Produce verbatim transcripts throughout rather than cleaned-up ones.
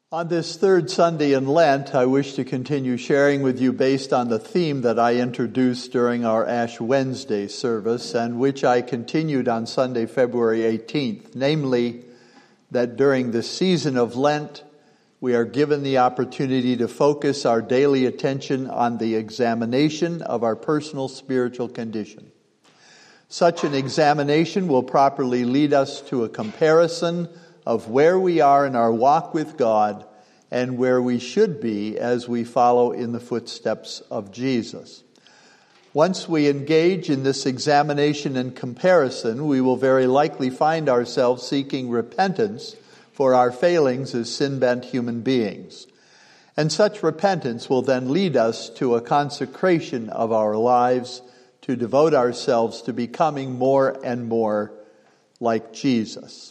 On this third Sunday in Lent, I wish to continue sharing with you based on the theme that I introduced during our Ash Wednesday service and which I continued on Sunday, February eighteenth, namely that during the season of Lent, we are given the opportunity to focus our daily attention on the examination of our personal spiritual condition. Such an examination will properly lead us to a comparison of where we are in our walk with God and where we should be as we follow in the footsteps of Jesus. Once we engage in this examination and comparison, we will very likely find ourselves seeking repentance for our failings as sin-bent human beings. And such repentance will then lead us to a consecration of our lives to devote ourselves to becoming more and more like Jesus.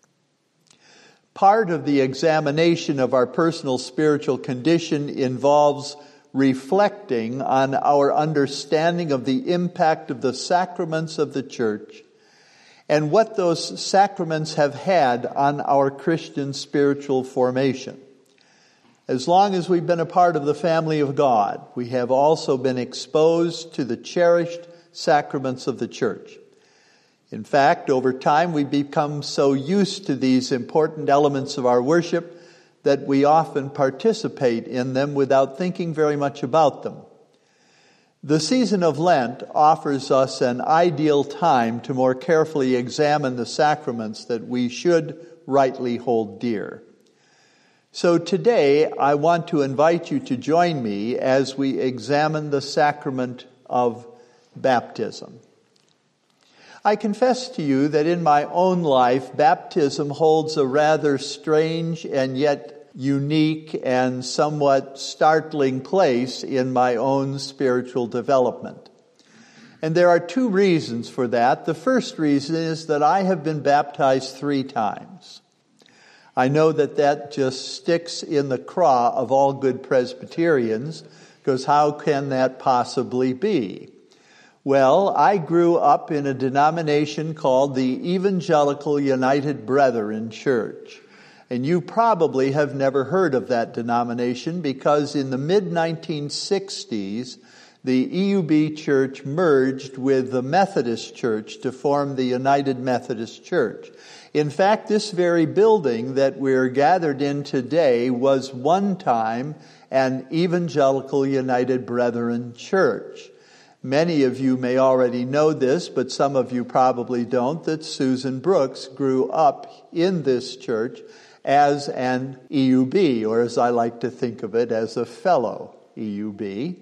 Part of the examination of our personal spiritual condition involves reflecting on our understanding of the impact of the sacraments of the church and what those sacraments have had on our Christian spiritual formation. As long as we've been a part of the family of God, we have also been exposed to the cherished sacraments of the church. In fact, over time, we become so used to these important elements of our worship that we often participate in them without thinking very much about them. The season of Lent offers us an ideal time to more carefully examine the sacraments that we should rightly hold dear. So today, I want to invite you to join me as we examine the sacrament of baptism. I confess to you that in my own life, baptism holds a rather strange and yet unique and somewhat startling place in my own spiritual development. And there are two reasons for that. The first reason is that I have been baptized three times. I know that that just sticks in the craw of all good Presbyterians, because how can that possibly be? Well, I grew up in a denomination called the Evangelical United Brethren Church. And you probably have never heard of that denomination because in the mid nineteen sixties, the E U B Church merged with the Methodist Church to form the United Methodist Church. In fact, this very building that we're gathered in today was one time an Evangelical United Brethren Church. Many of you may already know this, but some of you probably don't, that Susan Brooks grew up in this church as an E U B, or as I like to think of it, as a fellow E U B.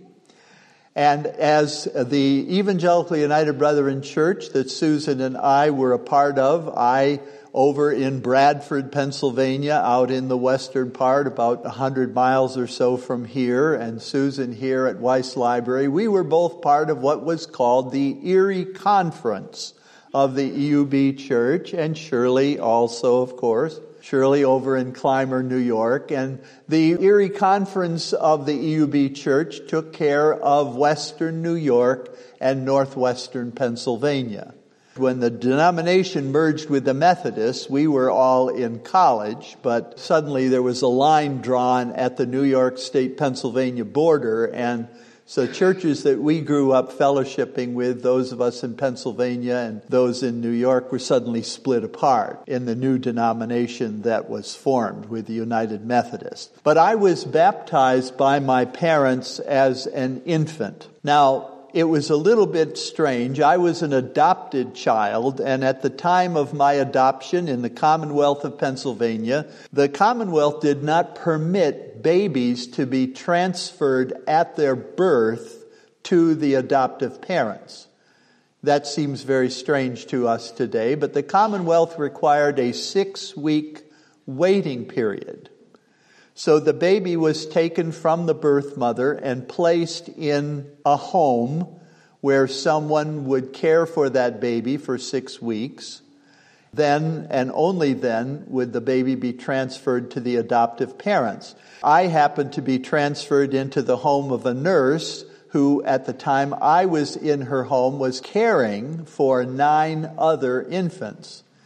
And as the Evangelical United Brethren Church that Susan and I were a part of, I over in Bradford, Pennsylvania, out in the western part, about one hundred miles or so from here, and Susan here at Weiss Library, we were both part of what was called the Erie Conference of the E U B Church, and Shirley also, of course, Shirley over in Clymer, New York. And the Erie Conference of the E U B Church took care of western New York and northwestern Pennsylvania. When the denomination merged with the Methodists, we were all in college, but suddenly there was a line drawn at the New York State-Pennsylvania border, and so churches that we grew up fellowshipping with, those of us in Pennsylvania and those in New York, were suddenly split apart in the new denomination that was formed with the United Methodist. But I was baptized by my parents as an infant. Now, it was a little bit strange. I was an adopted child, and at the time of my adoption in the Commonwealth of Pennsylvania, the Commonwealth did not permit babies to be transferred at their birth to the adoptive parents. That seems very strange to us today, but the Commonwealth required a six-week waiting period. So the baby was taken from the birth mother and placed in a home where someone would care for that baby for six weeks. Then and only then would the baby be transferred to the adoptive parents. I happened to be transferred into the home of a nurse who, at the time I was in her home, was caring for nine other infants.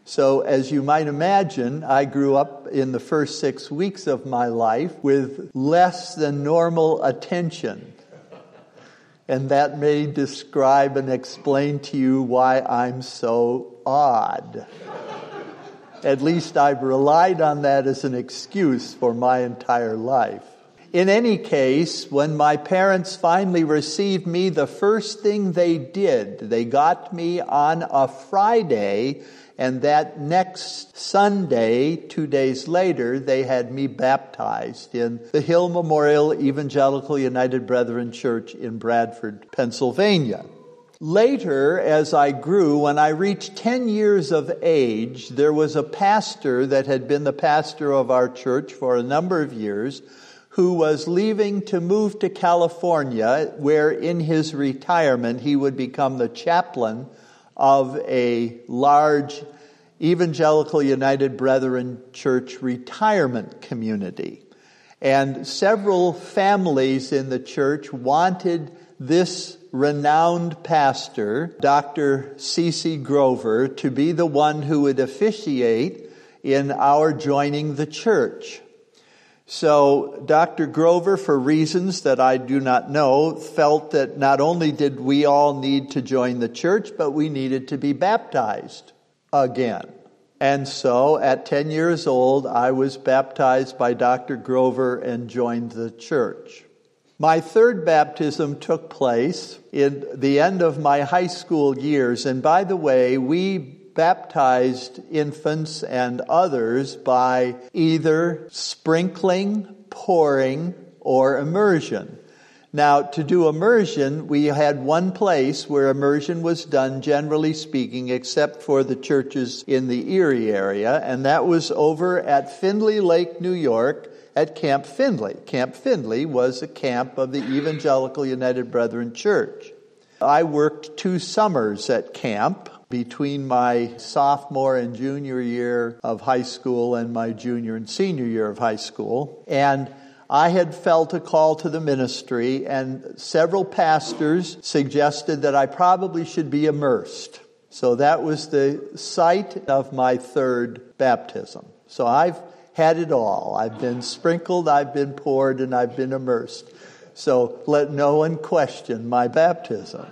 So as you might imagine, I grew up in the first six weeks of my life with less than normal attention. And that may describe and explain to you why I'm so odd. At least I've relied on that as an excuse for my entire life. In any case, when my parents finally received me, the first thing they did, they got me on a Friday, and that next Sunday, two days later, they had me baptized in the Hill Memorial Evangelical United Brethren Church in Bradford, Pennsylvania. Later, as I grew, when I reached ten years of age, there was a pastor that had been the pastor of our church for a number of years who was leaving to move to California, where in his retirement he would become the chaplain of a large Evangelical United Brethren Church retirement community. And several families in the church wanted this renowned pastor, Doctor C C Grover, to be the one who would officiate in our joining the church. So Doctor Grover, for reasons that I do not know, felt that not only did we all need to join the church, but we needed to be baptized again. And so at ten years old, I was baptized by Doctor Grover and joined the church. My third baptism took place in the end of my high school years. And by the way, we baptized infants and others by either sprinkling, pouring, or immersion. Now, to do immersion, we had one place where immersion was done, generally speaking, except for the churches in the Erie area, and that was over at Findlay Lake, New York, at Camp Findlay. Camp Findlay was a camp of the Evangelical United Brethren Church. I worked two summers at camp between my sophomore and junior year of high school and my junior and senior year of high school. And I had felt a call to the ministry, and several pastors suggested that I probably should be immersed. So that was the site of my third baptism. So I've had it all. I've been sprinkled, I've been poured, and I've been immersed. So let no one question my baptism.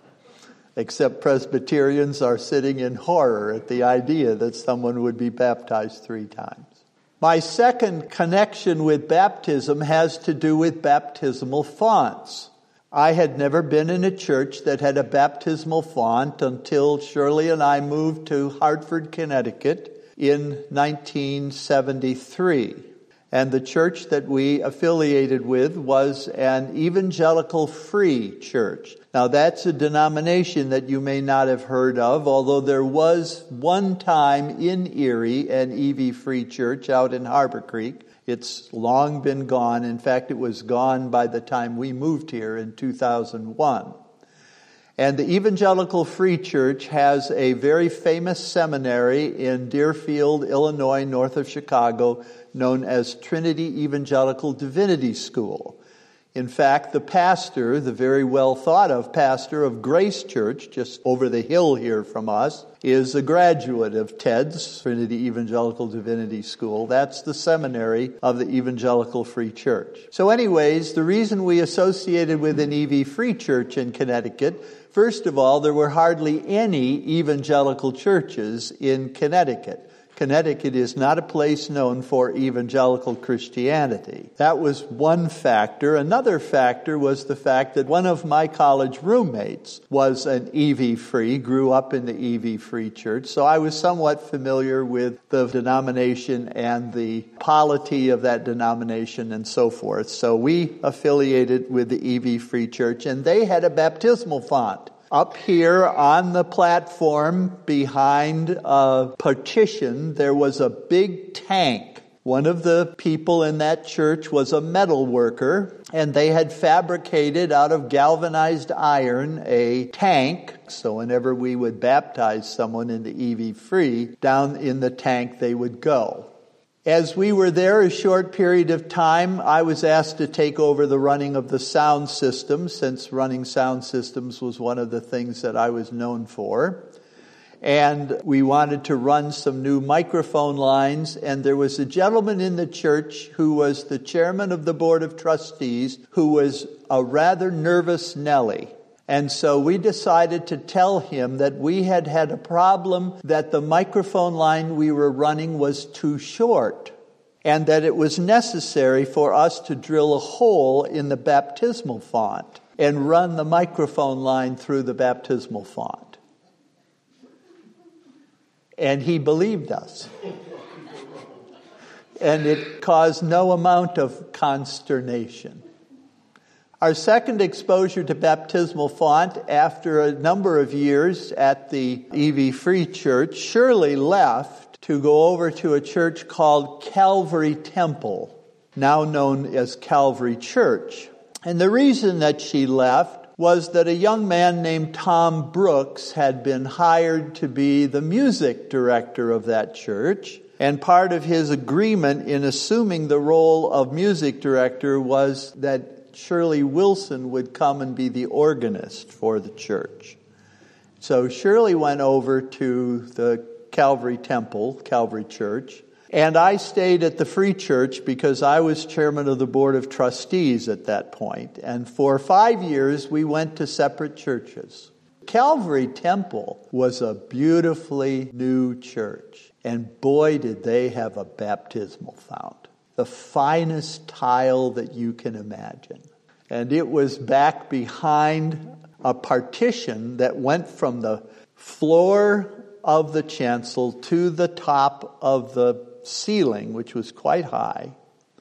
Except Presbyterians are sitting in horror at the idea that someone would be baptized three times. My second connection with baptism has to do with baptismal fonts. I had never been in a church that had a baptismal font until Shirley and I moved to Hartford, Connecticut in nineteen seventy-three. And the church that we affiliated with was an evangelical free church. Now that's a denomination that you may not have heard of, although there was one time in Erie an E V free church out in Harbor Creek. It's long been gone. In fact, it was gone by the time we moved here in two thousand one. And the Evangelical Free Church has a very famous seminary in Deerfield, Illinois, north of Chicago, known as Trinity Evangelical Divinity School. In fact, the pastor, the very well thought of pastor of Grace Church, just over the hill here from us, is a graduate of T E D's, Trinity Evangelical Divinity School. That's the seminary of the Evangelical Free Church. So anyways, the reason we associated with an E V Free Church in Connecticut, first of all, there were hardly any evangelical churches in Connecticut. Connecticut is not a place known for evangelical Christianity. That was one factor. Another factor was the fact that one of my college roommates was an E V free, grew up in the E V free church, so I was somewhat familiar with the denomination and the polity of that denomination and so forth. So we affiliated with the E V free church, and they had a baptismal font. Up here on the platform behind a partition, there was a big tank. One of the people in that church was a metal worker, and they had fabricated out of galvanized iron a tank. So whenever we would baptize someone in the E V free, down in the tank they would go. As we were there a short period of time, I was asked to take over the running of the sound system, since running sound systems was one of the things that I was known for. and we wanted to run some new microphone lines, and there was a gentleman in the church who was the chairman of the board of trustees who was a rather nervous Nelly. And so we decided to tell him that we had had a problem, that the microphone line we were running was too short, and that it was necessary for us to drill a hole in the baptismal font and run the microphone line through the baptismal font. And he believed us. And it caused no amount of consternation. Our second exposure to baptismal font, after a number of years at the E V Free Church, Shirley left to go over to a church called Calvary Temple, now known as Calvary Church. And the reason that she left was that a young man named Tom Brooks had been hired to be the music director of that church. And part of his agreement in assuming the role of music director was that Shirley Wilson would come and be the organist for the church. So Shirley went over to the Calvary Temple, Calvary Church, and I stayed at the Free Church because I was chairman of the board of trustees at that point. And for five years, we went to separate churches. Calvary Temple was a beautifully new church, and boy, did they have a baptismal fount. The finest tile that you can imagine. And it was back behind a partition that went from the floor of the chancel to the top of the ceiling, which was quite high.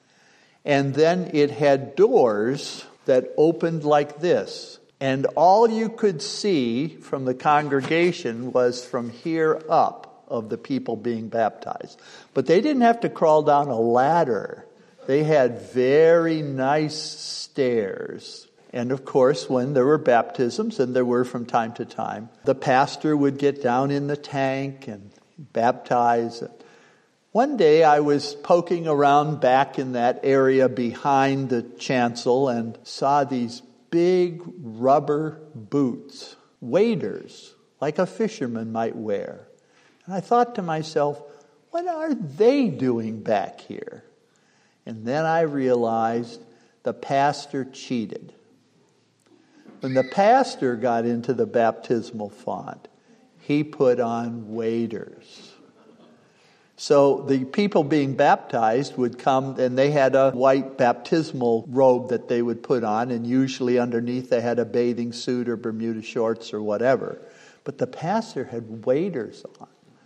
And then it had doors that opened like this. And all you could see from the congregation was from here up of the people being baptized. But they didn't have to crawl down a ladder. They had very nice stairs. And of course, when there were baptisms, and there were from time to time, the pastor would get down in the tank and baptize. One day I was poking around back in that area behind the chancel and saw these big rubber boots, waders, like a fisherman might wear. And I thought to myself, what are they doing back here? And then I realized the pastor cheated. When the pastor got into the baptismal font, he put on waders. So the people being baptized would come, and they had a white baptismal robe that they would put on, and usually underneath they had a bathing suit or Bermuda shorts or whatever. But the pastor had waders on.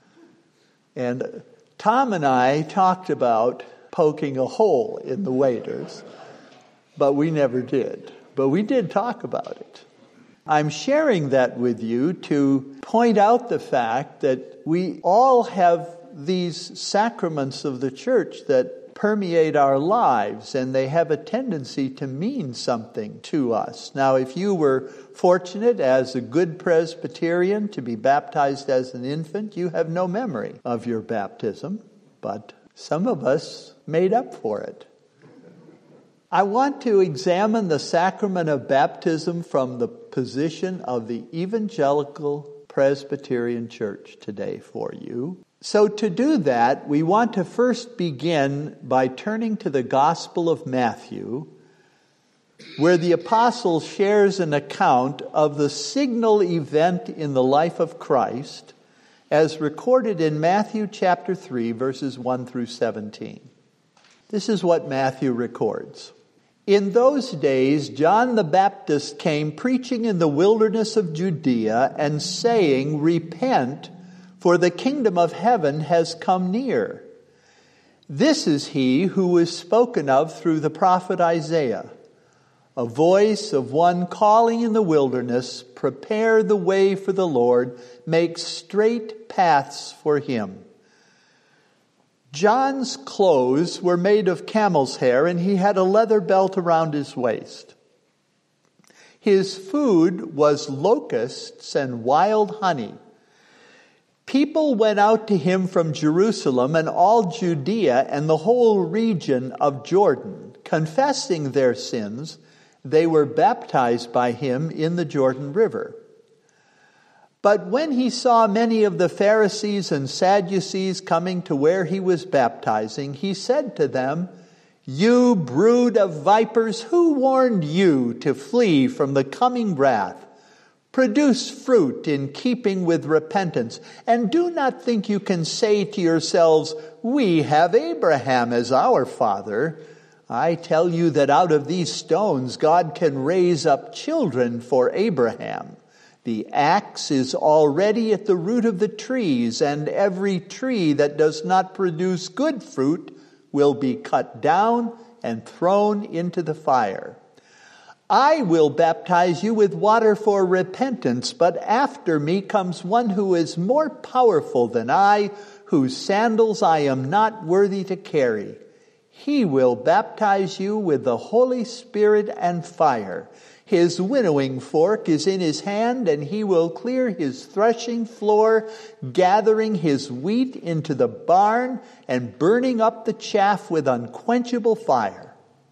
And Tom and I talked about poking a hole in the waders, but we never did. But we did talk about it. I'm sharing that with you to point out the fact that we all have these sacraments of the church that permeate our lives, and they have a tendency to mean something to us. Now, if you were fortunate as a good Presbyterian to be baptized as an infant, you have no memory of your baptism, but some of us made up for it. I want to examine the sacrament of baptism from the position of the Evangelical Presbyterian Church today for you. So to do that, we want to first begin by turning to the Gospel of Matthew, where the apostle shares an account of the signal event in the life of Christ as recorded in Matthew chapter three, verses one through seventeen. This is what Matthew records. In those days, John the Baptist came preaching in the wilderness of Judea and saying, "Repent, for the kingdom of heaven has come near." This is he who was spoken of through the prophet Isaiah, a voice of one calling in the wilderness, "Prepare the way for the Lord, make straight paths for him." John's clothes were made of camel's hair, and he had a leather belt around his waist. His food was locusts and wild honey. People went out to him from Jerusalem and all Judea and the whole region of Jordan. Confessing their sins, they were baptized by him in the Jordan River. But when he saw many of the Pharisees and Sadducees coming to where he was baptizing, he said to them, "You brood of vipers, who warned you to flee from the coming wrath? Produce fruit in keeping with repentance, and do not think you can say to yourselves, 'We have Abraham as our father.' I tell you that out of these stones God can raise up children for Abraham. The axe is already at the root of the trees, and every tree that does not produce good fruit will be cut down and thrown into the fire. I will baptize you with water for repentance, but after me comes one who is more powerful than I, whose sandals I am not worthy to carry. He will baptize you with the Holy Spirit and fire. His winnowing fork is in his hand, and he will clear his threshing floor, gathering his wheat into the barn and burning up the chaff with unquenchable fire."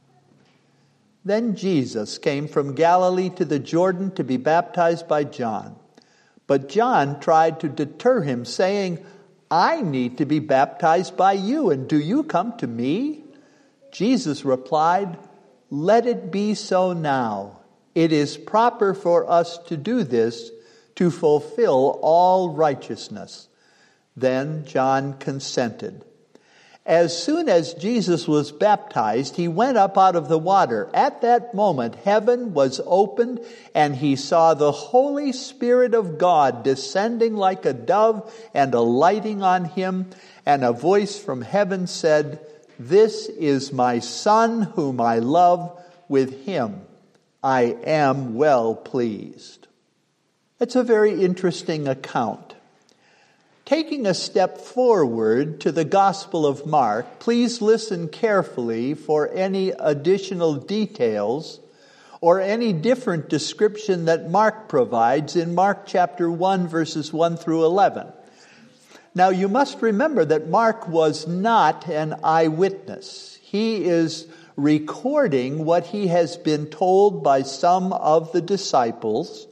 Then Jesus came from Galilee to the Jordan to be baptized by John. But John tried to deter him, saying, "I need to be baptized by you, and do you come to me?" Jesus replied, "Let it be so now. It is proper for us to do this to fulfill all righteousness." Then John consented. As soon as Jesus was baptized, he went up out of the water. At that moment, heaven was opened, and he saw the Holy Spirit of God descending like a dove and alighting on him. And a voice from heaven said, "This is my Son whom I love. With him I am well pleased." It's a very interesting account. Taking a step forward to the Gospel of Mark, please listen carefully for any additional details or any different description that Mark provides in Mark chapter one, verses one through eleven. Now, you must remember that Mark was not an eyewitness. He is recording what he has been told by some of the disciples.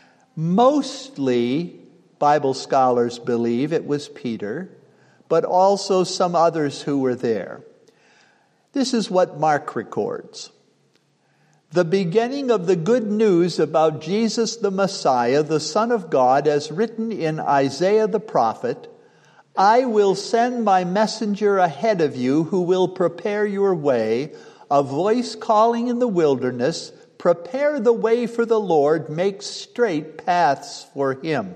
Mostly, Bible scholars believe it was Peter, but also some others who were there. This is what Mark records. The beginning of the good news about Jesus the Messiah, the Son of God, as written in Isaiah the prophet, "I will send my messenger ahead of you who will prepare your way, a voice calling in the wilderness, prepare the way for the Lord, make straight paths for him."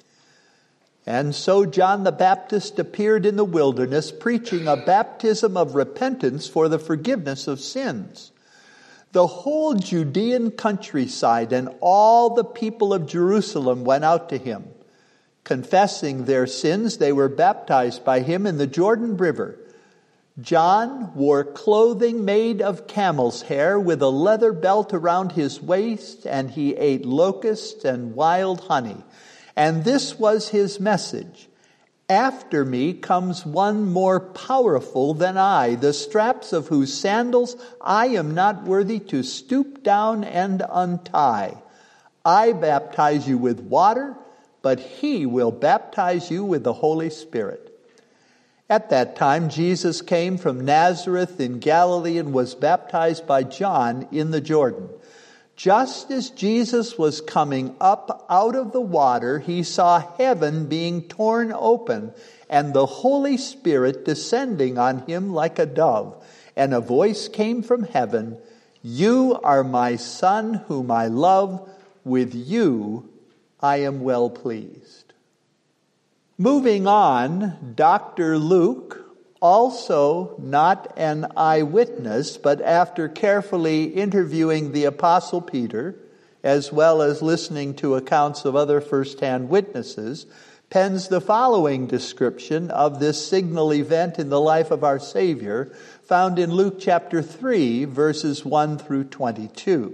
And so John the Baptist appeared in the wilderness, preaching a baptism of repentance for the forgiveness of sins. The whole Judean countryside and all the people of Jerusalem went out to him. Confessing their sins, they were baptized by him in the Jordan River. John wore clothing made of camel's hair with a leather belt around his waist, and he ate locusts and wild honey. And this was his message: "After me comes one more powerful than I, the straps of whose sandals I am not worthy to stoop down and untie. I baptize you with water, but he will baptize you with the Holy Spirit." At that time, Jesus came from Nazareth in Galilee and was baptized by John in the Jordan. Just as Jesus was coming up out of the water, he saw heaven being torn open and the Holy Spirit descending on him like a dove. And a voice came from heaven, "You are my Son whom I love. With you I am well pleased." Moving on, Doctor Luke, also not an eyewitness, but after carefully interviewing the Apostle Peter, as well as listening to accounts of other first-hand witnesses, pens the following description of this signal event in the life of our Savior, found in Luke chapter three, verses one through twenty-two.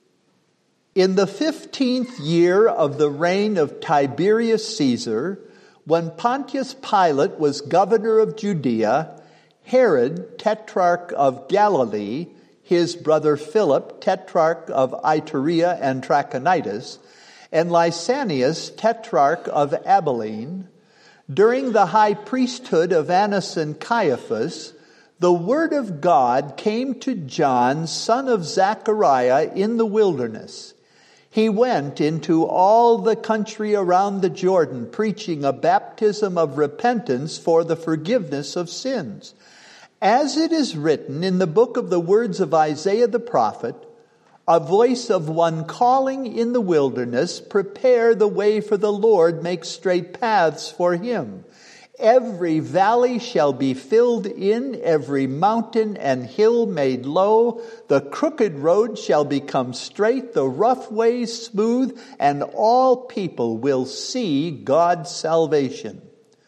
In the fifteenth year of the reign of Tiberius Caesar, when Pontius Pilate was governor of Judea, Herod, tetrarch of Galilee, his brother Philip, tetrarch of Iturea and Trachonitis, and Lysanias, tetrarch of Abilene, during the high priesthood of Annas and Caiaphas, the word of God came to John, son of Zechariah, in the wilderness. He went into all the country around the Jordan, preaching a baptism of repentance for the forgiveness of sins. As it is written in the book of the words of Isaiah the prophet, a voice of one calling in the wilderness, prepare the way for the Lord, make straight paths for him. Every valley shall be filled in, every mountain and hill made low. The crooked road shall become straight, the rough ways smooth, and all people will see God's salvation.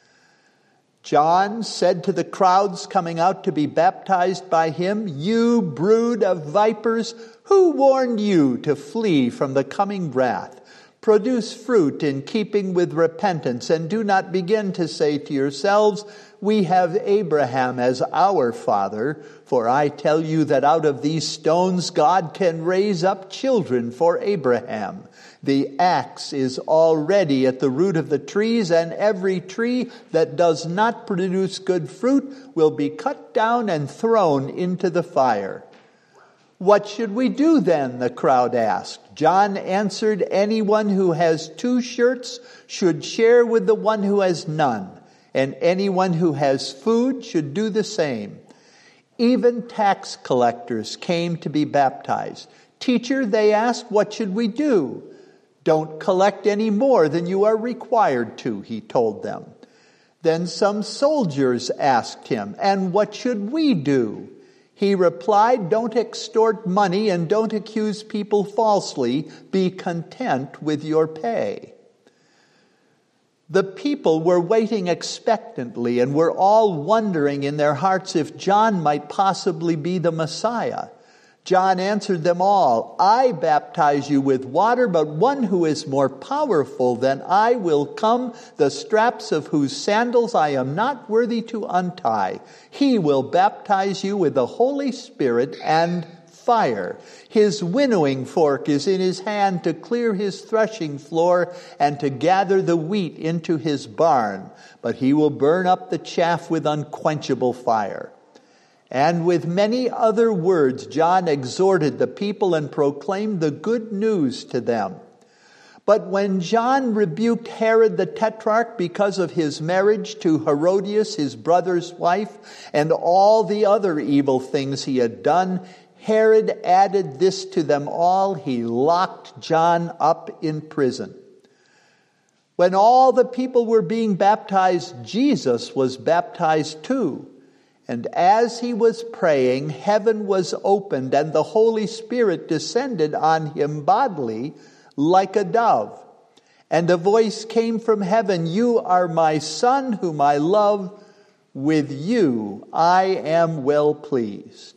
John said to the crowds coming out to be baptized by him, you brood of vipers, who warned you to flee from the coming wrath? Produce fruit in keeping with repentance, and do not begin to say to yourselves, we have Abraham as our father. For I tell you that out of these stones God can raise up children for Abraham. The axe is already at the root of the trees, and every tree that does not produce good fruit will be cut down and thrown into the fire. What should we do then? The crowd asked. John answered, anyone who has two shirts should share with the one who has none, and anyone who has food should do the same. Even tax collectors came to be baptized. Teacher, they asked, what should we do? Don't collect any more than you are required to, he told them. Then some soldiers asked him, and what should we do? He replied, don't extort money and don't accuse people falsely. Be content with your pay. The people were waiting expectantly and were all wondering in their hearts if John might possibly be the Messiah. John answered them all, I baptize you with water, but one who is more powerful than I will come, the straps of whose sandals I am not worthy to untie. He will baptize you with the Holy Spirit and fire. His winnowing fork is in his hand to clear his threshing floor and to gather the wheat into his barn, but he will burn up the chaff with unquenchable fire. And with many other words, John exhorted the people and proclaimed the good news to them. But when John rebuked Herod the Tetrarch because of his marriage to Herodias, his brother's wife, and all the other evil things he had done, Herod added this to them all. He locked John up in prison. When all the people were being baptized, Jesus was baptized too. And as he was praying, heaven was opened, and the Holy Spirit descended on him bodily like a dove. And a voice came from heaven, you are my Son, whom I love. With you I am well pleased.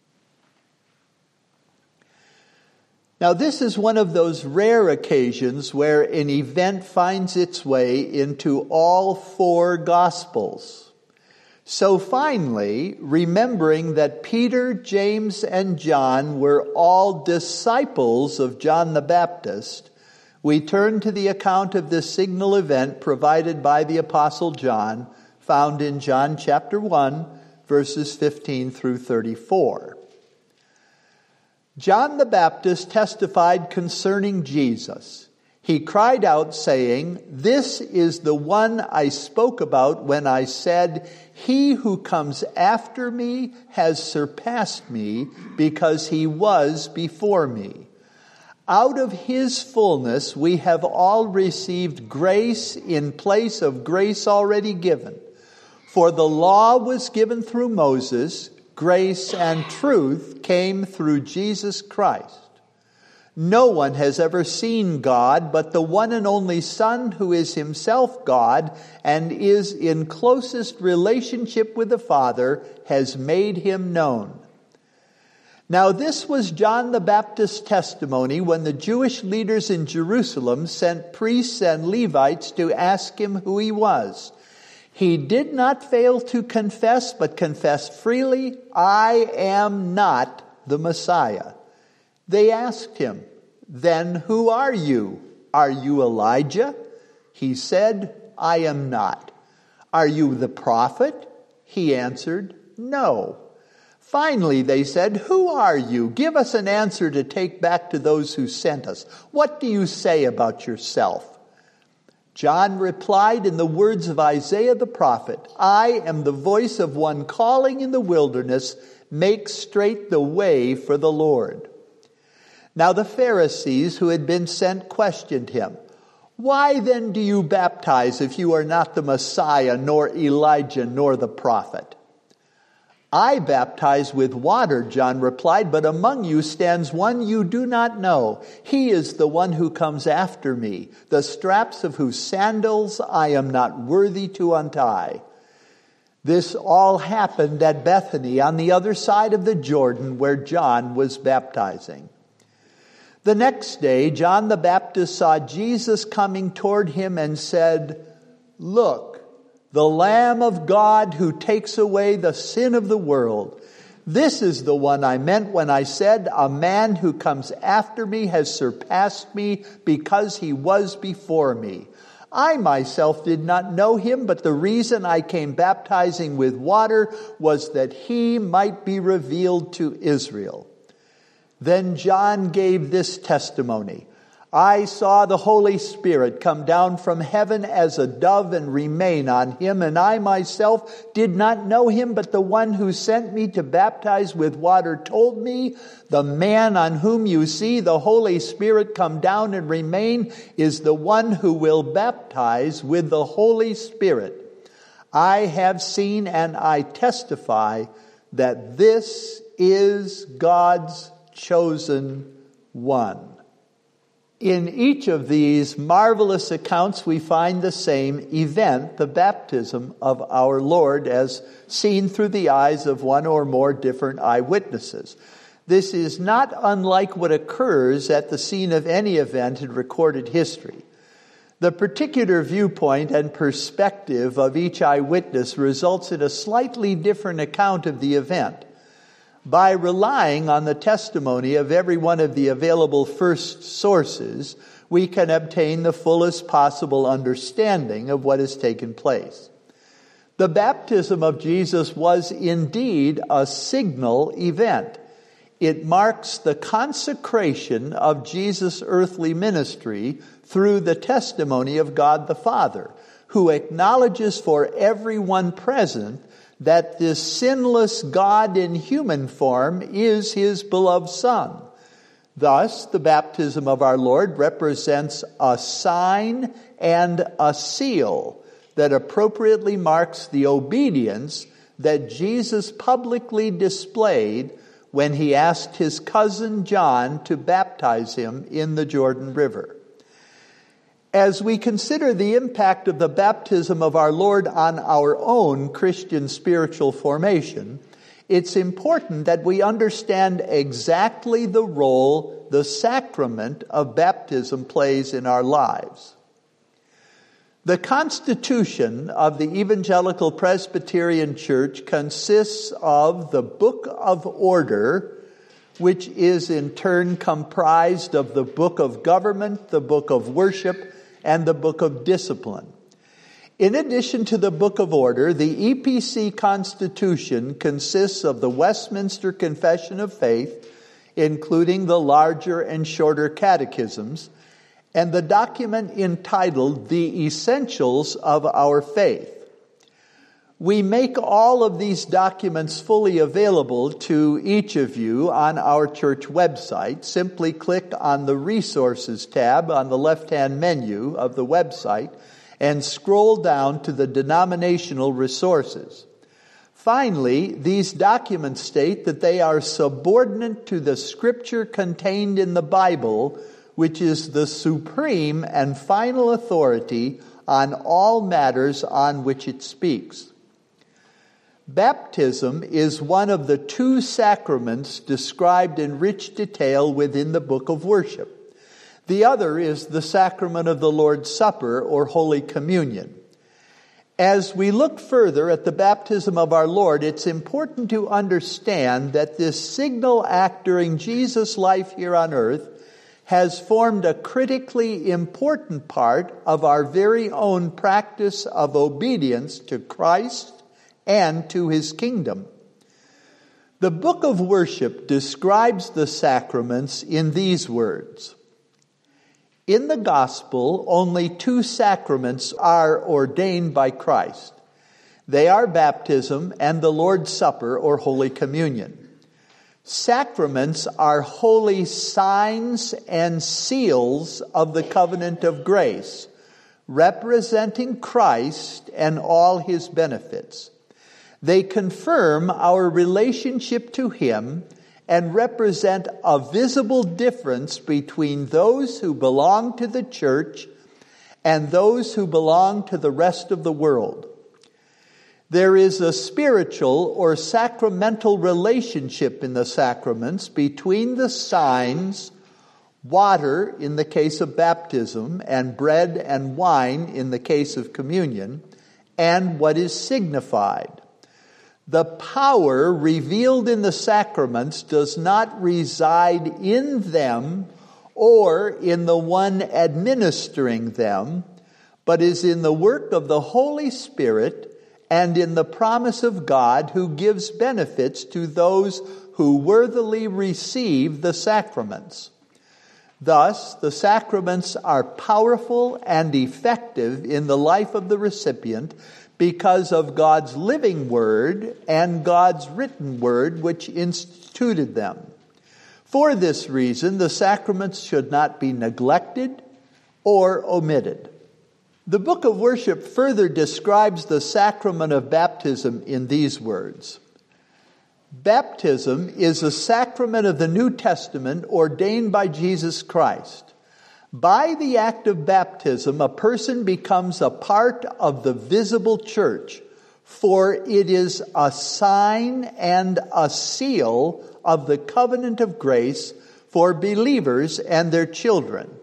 Now, this is one of those rare occasions where an event finds its way into all four Gospels. So finally, remembering that Peter, James, and John were all disciples of John the Baptist, we turn to the account of this signal event provided by the Apostle John, found in John chapter one, verses fifteen through thirty-four. John the Baptist testified concerning Jesus. He cried out, saying, this is the one I spoke about when I said, he who comes after me has surpassed me, because he was before me. Out of his fullness we have all received grace in place of grace already given. For the law was given through Moses, grace and truth came through Jesus Christ. No one has ever seen God but the one and only Son, who is himself God and is in closest relationship with the Father, has made him known. Now this was John the Baptist's testimony when the Jewish leaders in Jerusalem sent priests and Levites to ask him who he was. He did not fail to confess, but confessed freely, I am not the Messiah. They asked him, then who are you? "Are you Elijah?" He said, "I am not." "Are you the prophet?" He answered, "No." Finally, they said, "Who are you? Give us an answer to take back to those who sent us. What do you say about yourself?" John replied in the words of Isaiah the prophet, "I am the voice of one calling in the wilderness, make straight the way for the Lord." Now the Pharisees who had been sent questioned him, "Why then do you baptize if you are not the Messiah, nor Elijah, nor the prophet?" "I baptize with water," John replied, "but among you stands one you do not know. He is the one who comes after me, the straps of whose sandals I am not worthy to untie." This all happened at Bethany on the other side of the Jordan where John was baptizing. The next day, John the Baptist saw Jesus coming toward him and said, "Look, the Lamb of God who takes away the sin of the world. This is the one I meant when I said, a man who comes after me has surpassed me because he was before me. I myself did not know him, but the reason I came baptizing with water was that he might be revealed to Israel." Then John gave this testimony, "I saw the Holy Spirit come down from heaven as a dove and remain on him, and I myself did not know him, but the one who sent me to baptize with water told me, the man on whom you see the Holy Spirit come down and remain is the one who will baptize with the Holy Spirit. I have seen and I testify that this is God's chosen one." In each of these marvelous accounts, we find the same event, the baptism of our Lord, as seen through the eyes of one or more different eyewitnesses. This is not unlike what occurs at the scene of any event in recorded history. The particular viewpoint and perspective of each eyewitness results in a slightly different account of the event. By relying on the testimony of every one of the available first sources, we can obtain the fullest possible understanding of what has taken place. The baptism of Jesus was indeed a signal event. It marks the consecration of Jesus' earthly ministry through the testimony of God the Father, who acknowledges for everyone present that this sinless God in human form is his beloved Son. Thus, the baptism of our Lord represents a sign and a seal that appropriately marks the obedience that Jesus publicly displayed when he asked his cousin John to baptize him in the Jordan River. As we consider the impact of the baptism of our Lord on our own Christian spiritual formation, it's important that we understand exactly the role the sacrament of baptism plays in our lives. The constitution of the Evangelical Presbyterian Church consists of the Book of Order, which is in turn comprised of the Book of Government, the Book of Worship, and the Book of Discipline. In addition to the Book of Order, the E P C Constitution consists of the Westminster Confession of Faith, including the larger and shorter catechisms, and the document entitled The Essentials of Our Faith. We make all of these documents fully available to each of you on our church website. Simply click on the Resources tab on the left-hand menu of the website and scroll down to the Denominational Resources. Finally, these documents state that they are subordinate to the Scripture contained in the Bible, which is the supreme and final authority on all matters on which it speaks. Baptism is one of the two sacraments described in rich detail within the Book of Worship. The other is the sacrament of the Lord's Supper, or Holy Communion. As we look further at the baptism of our Lord, it's important to understand that this signal act during Jesus' life here on earth has formed a critically important part of our very own practice of obedience to Christ and to his kingdom. The book of worship describes the sacraments in these words. In the gospel, only two sacraments are ordained by Christ. They are baptism and the Lord's Supper or Holy Communion. Sacraments are holy signs and seals of the covenant of grace, representing Christ and all his benefits. They confirm our relationship to him and represent a visible difference between those who belong to the church and those who belong to the rest of the world. There is a spiritual or sacramental relationship in the sacraments between the signs, water in the case of baptism, and bread and wine in the case of communion, and what is signified. The power revealed in the sacraments does not reside in them or in the one administering them, but is in the work of the Holy Spirit and in the promise of God who gives benefits to those who worthily receive the sacraments. Thus, the sacraments are powerful and effective in the life of the recipient because of God's living word and God's written word which instituted them. For this reason, the sacraments should not be neglected or omitted. The book of worship further describes the sacrament of baptism in these words. Baptism is a sacrament of the New Testament ordained by Jesus Christ. By the act of baptism, a person becomes a part of the visible church, for it is a sign and a seal of the covenant of grace for believers and their children.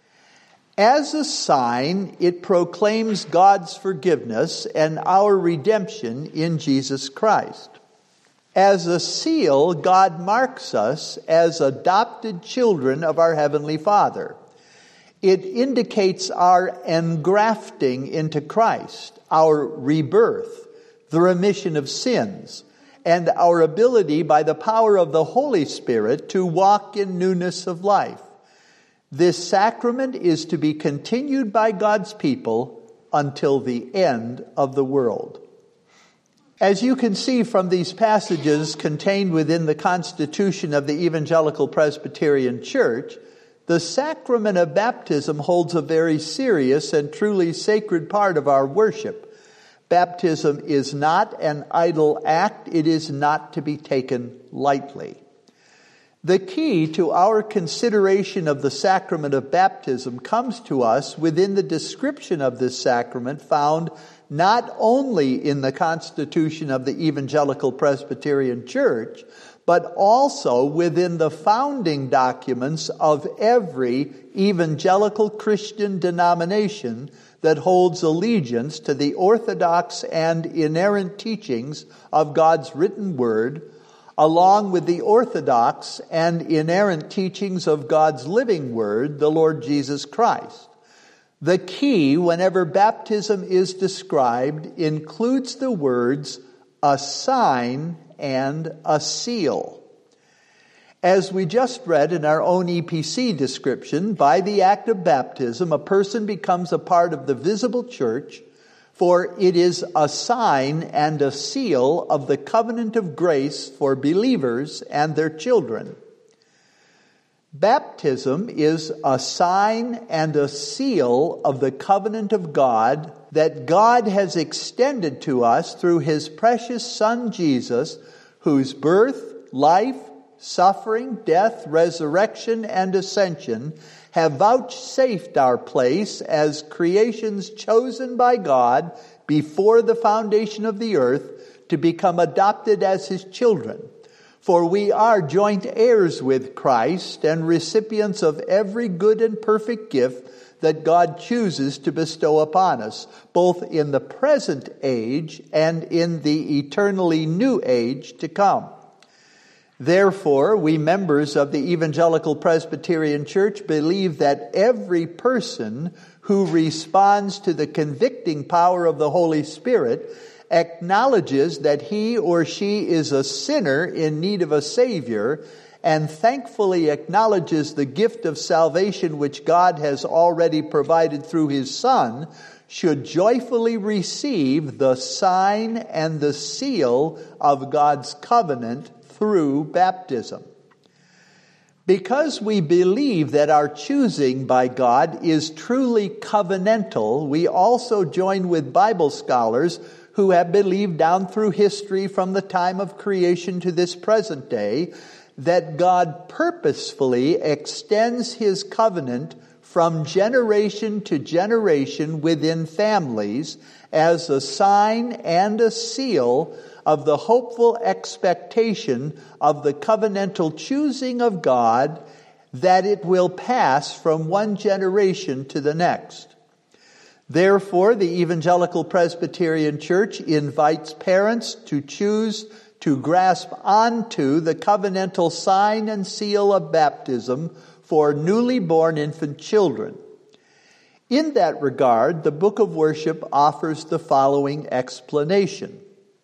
As a sign, it proclaims God's forgiveness and our redemption in Jesus Christ. As a seal, God marks us as adopted children of our Heavenly Father. It indicates our engrafting into Christ, our rebirth, the remission of sins, and our ability by the power of the Holy Spirit to walk in newness of life. This sacrament is to be continued by God's people until the end of the world. As you can see from these passages contained within the Constitution of the Evangelical Presbyterian Church, the sacrament of baptism holds a very serious and truly sacred part of our worship. Baptism is not an idle act. It is not to be taken lightly. The key to our consideration of the sacrament of baptism comes to us within the description of this sacrament found not only in the Constitution of the Evangelical Presbyterian Church, but also within the founding documents of every evangelical Christian denomination that holds allegiance to the orthodox and inerrant teachings of God's written word, along with the orthodox and inerrant teachings of God's living word, the Lord Jesus Christ. The key, whenever baptism is described, includes the words, a sign and a seal. As we just read in our own E P C description, by the act of baptism, a person becomes a part of the visible church, for it is a sign and a seal of the covenant of grace for believers and their children. Baptism is a sign and a seal of the covenant of God that God has extended to us through his precious Son Jesus, whose birth, life, suffering, death, resurrection, and ascension have vouchsafed our place as creations chosen by God before the foundation of the earth to become adopted as his children. For we are joint heirs with Christ and recipients of every good and perfect gift that God chooses to bestow upon us, both in the present age and in the eternally new age to come. Therefore, we members of the Evangelical Presbyterian Church believe that every person who responds to the convicting power of the Holy Spirit acknowledges that he or she is a sinner in need of a Savior, and thankfully acknowledges the gift of salvation which God has already provided through His Son, should joyfully receive the sign and the seal of God's covenant through baptism. Because we believe that our choosing by God is truly covenantal, we also join with Bible scholars who have believed down through history from the time of creation to this present day that God purposefully extends His covenant from generation to generation within families as a sign and a seal of the hopeful expectation of the covenantal choosing of God, that it will pass from one generation to the next. Therefore, the Evangelical Presbyterian Church invites parents to choose to grasp onto the covenantal sign and seal of baptism for newly born infant children. In that regard, the Book of Worship offers the following explanation.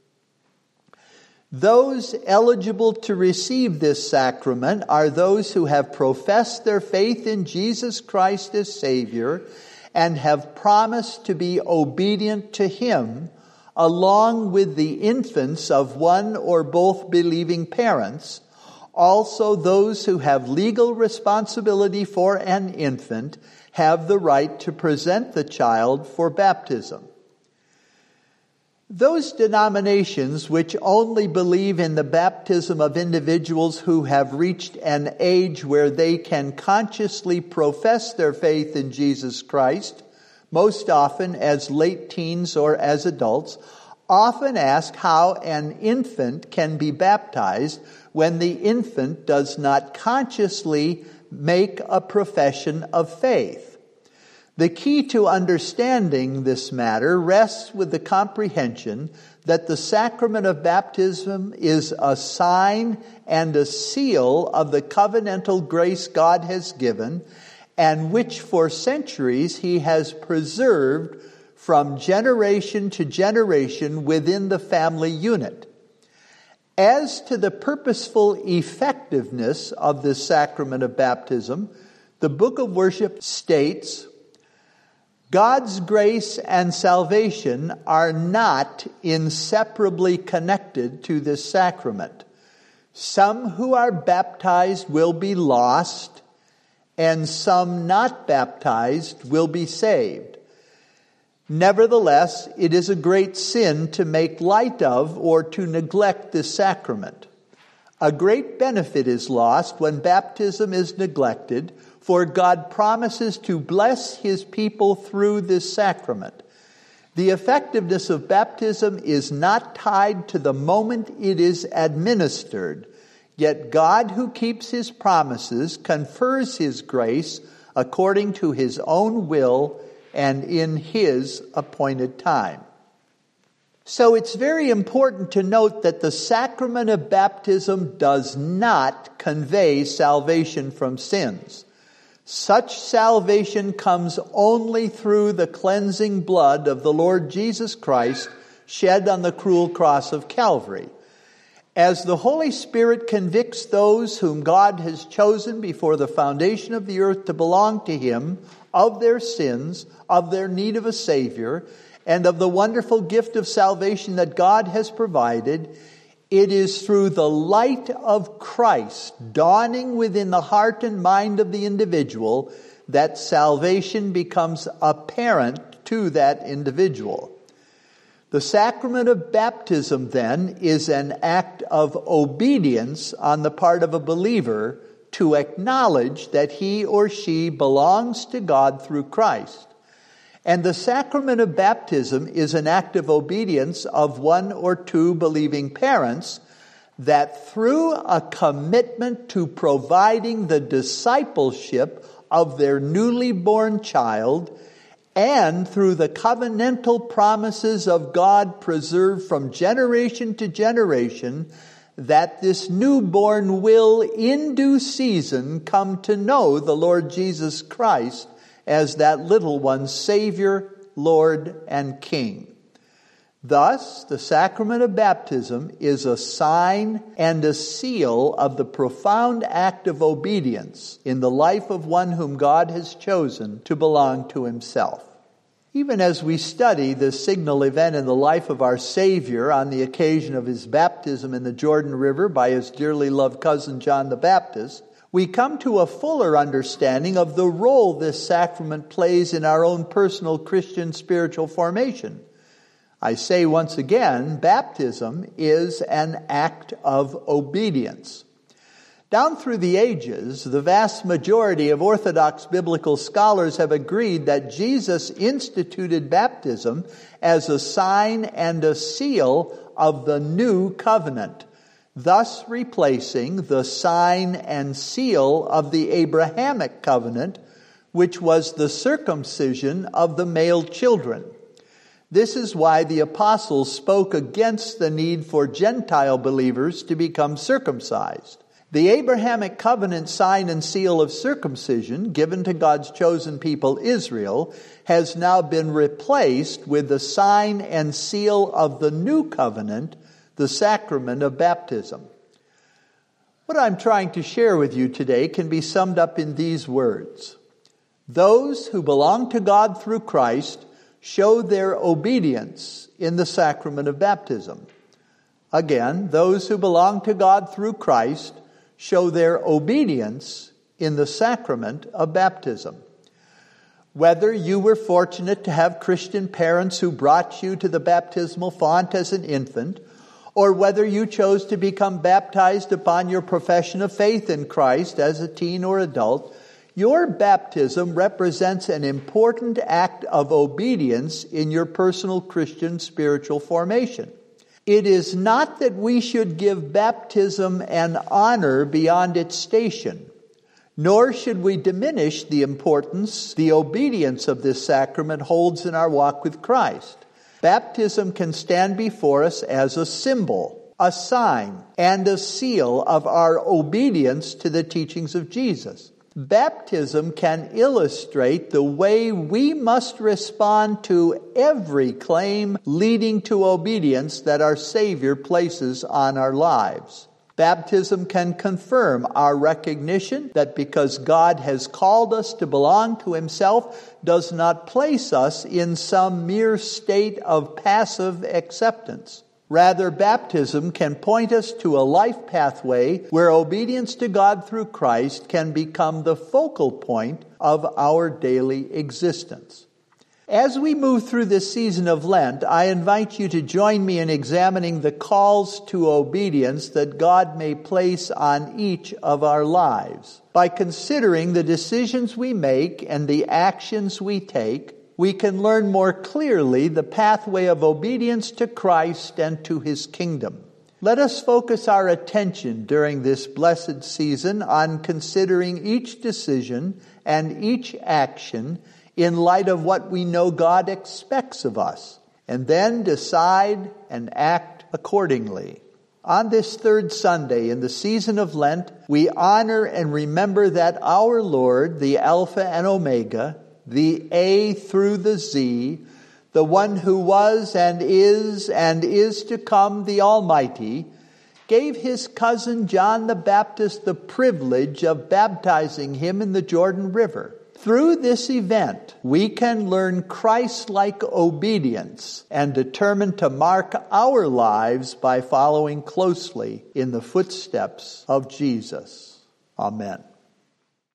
Those eligible to receive this sacrament are those who have professed their faith in Jesus Christ as Savior and have promised to be obedient to Him, along with the infants of one or both believing parents. Also, those who have legal responsibility for an infant have the right to present the child for baptism. Those denominations which only believe in the baptism of individuals who have reached an age where they can consciously profess their faith in Jesus Christ, most often as late teens or as adults, often ask how an infant can be baptized when the infant does not consciously make a profession of faith. The key to understanding this matter rests with the comprehension that the sacrament of baptism is a sign and a seal of the covenantal grace God has given, and which for centuries He has preserved from generation to generation within the family unit. As to the purposeful effectiveness of this sacrament of baptism, the Book of Worship states, God's grace and salvation are not inseparably connected to this sacrament. Some who are baptized will be lost, and some not baptized will be saved. Nevertheless, it is a great sin to make light of or to neglect this sacrament. A great benefit is lost when baptism is neglected, for God promises to bless His people through this sacrament. The effectiveness of baptism is not tied to the moment it is administered, yet God, who keeps His promises, confers His grace according to His own will and in His appointed time. So it's very important to note that the sacrament of baptism does not convey salvation from sins. Such salvation comes only through the cleansing blood of the Lord Jesus Christ shed on the cruel cross of Calvary. As the Holy Spirit convicts those whom God has chosen before the foundation of the earth to belong to Him of their sins, of their need of a Savior, and of the wonderful gift of salvation that God has provided, it is through the light of Christ dawning within the heart and mind of the individual that salvation becomes apparent to that individual. The sacrament of baptism, then, is an act of obedience on the part of a believer to acknowledge that he or she belongs to God through Christ. And the sacrament of baptism is an act of obedience of one or two believing parents that through a commitment to providing the discipleship of their newly born child and through the covenantal promises of God preserved from generation to generation, that this newborn will in due season come to know the Lord Jesus Christ as that little one's Savior, Lord, and King. Thus, the sacrament of baptism is a sign and a seal of the profound act of obedience in the life of one whom God has chosen to belong to himself. Even as we study this signal event in the life of our Savior on the occasion of his baptism in the Jordan River by his dearly loved cousin John the Baptist, we come to a fuller understanding of the role this sacrament plays in our own personal Christian spiritual formation. I say once again, baptism is an act of obedience. Down through the ages, the vast majority of Orthodox biblical scholars have agreed that Jesus instituted baptism as a sign and a seal of the new covenant, thus replacing the sign and seal of the Abrahamic covenant, which was the circumcision of the male children. This is why the apostles spoke against the need for Gentile believers to become circumcised. The Abrahamic covenant sign and seal of circumcision given to God's chosen people Israel has now been replaced with the sign and seal of the new covenant, the sacrament of baptism. What I'm trying to share with you today can be summed up in these words. Those who belong to God through Christ show their obedience in the sacrament of baptism. Again, those who belong to God through Christ show their obedience in the sacrament of baptism. Whether you were fortunate to have Christian parents who brought you to the baptismal font as an infant, or whether you chose to become baptized upon your profession of faith in Christ as a teen or adult, your baptism represents an important act of obedience in your personal Christian spiritual formation. It is not that we should give baptism an honor beyond its station, nor should we diminish the importance the obedience of this sacrament holds in our walk with Christ. Baptism can stand before us as a symbol, a sign, and a seal of our obedience to the teachings of Jesus. Baptism can illustrate the way we must respond to every claim leading to obedience that our Savior places on our lives. Baptism can confirm our recognition that because God has called us to belong to himself does not place us in some mere state of passive acceptance. Rather, baptism can point us to a life pathway where obedience to God through Christ can become the focal point of our daily existence. As we move through this season of Lent, I invite you to join me in examining the calls to obedience that God may place on each of our lives. By considering the decisions we make and the actions we take, we can learn more clearly the pathway of obedience to Christ and to his kingdom. Let us focus our attention during this blessed season on considering each decision and each action in light of what we know God expects of us, and then decide and act accordingly. On this third Sunday in the season of Lent, we honor and remember that our Lord, the Alpha and Omega, the A through the Z, the one who was and is and is to come, the Almighty, gave his cousin John the Baptist the privilege of baptizing him in the Jordan River. Through this event, we can learn Christ-like obedience and determine to mark our lives by following closely in the footsteps of Jesus. Amen.